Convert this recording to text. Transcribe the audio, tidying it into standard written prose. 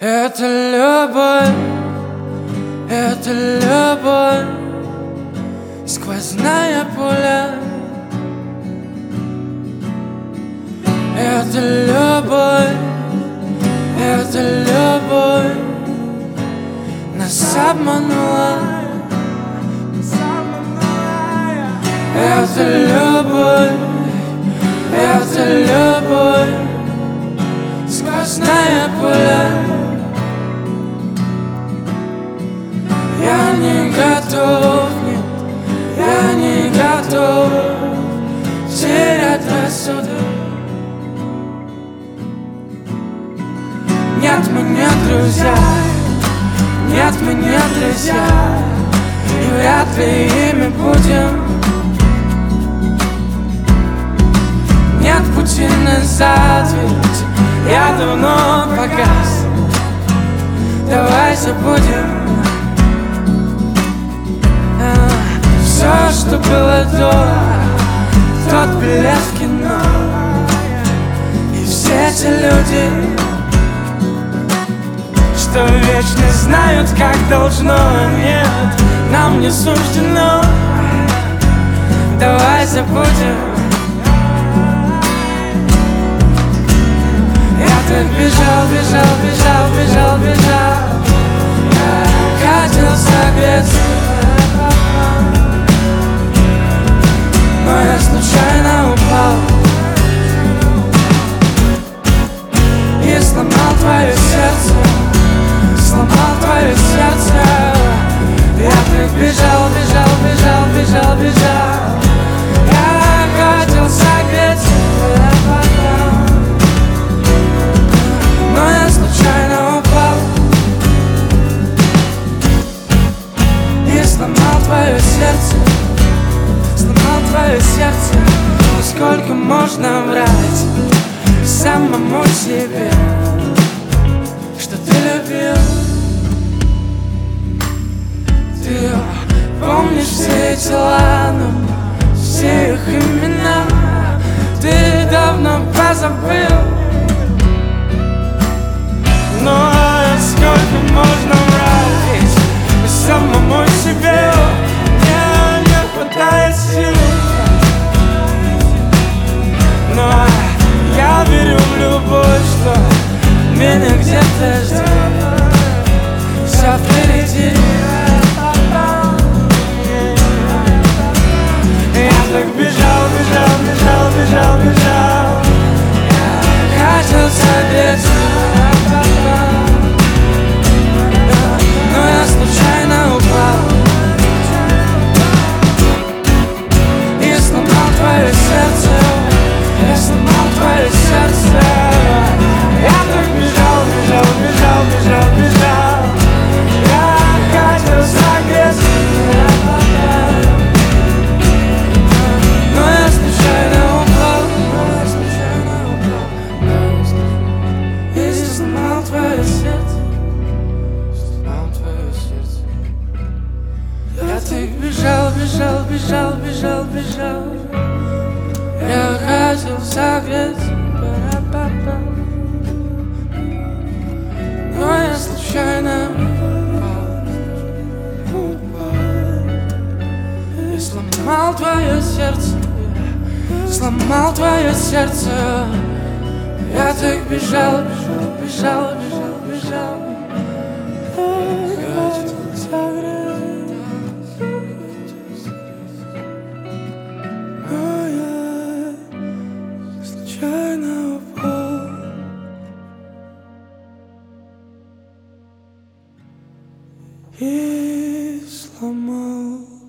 Это любовь, это любовь, сквозная пуля. Это любовь, нас обманула. Это любовь, сквозная пуля. Я не готов, нет, я не готов терять рассудок. Нет, мы не друзья, нет, мы не друзья, и вряд ли ими будем. Нет пути назад, ведь я давно погас. Давай забудем все, что было до, тот билет в кино и все эти люди, что вечно знают, как должно. Нет, нам не суждено. Давай забудем. Я так бежал. Я хотел согреться, но я случайно упал и сломал твое сердце. Сломал твое сердце. Я так бежал. Я хотел согреться, но я случайно упал и сломал твое сердце. Сломал твое сердце. Но сколько можно врать самому себе, что ты любил? Ты помнишь все эти ланы, все их имена? Ты давно позабыл. Но сколько можно врать самому себе? Мне не хватает сил, но я верю в любовь, что меня где-то ждет. Все впереди. Я так бежал. Я хотел согреться, но я случайно упал и сломал твое сердце. Я сломал твое сердце. Я так бежал. Я хотел согреться, но я случайно упал и сломал твое сердце. Сломал твое сердце. Я так бежал. Я хотел согреться, но я случайно упал и сломал твое сердце. Сломал твое сердце. Я так бежал. Хотел согреться, но я случайно упал и сломал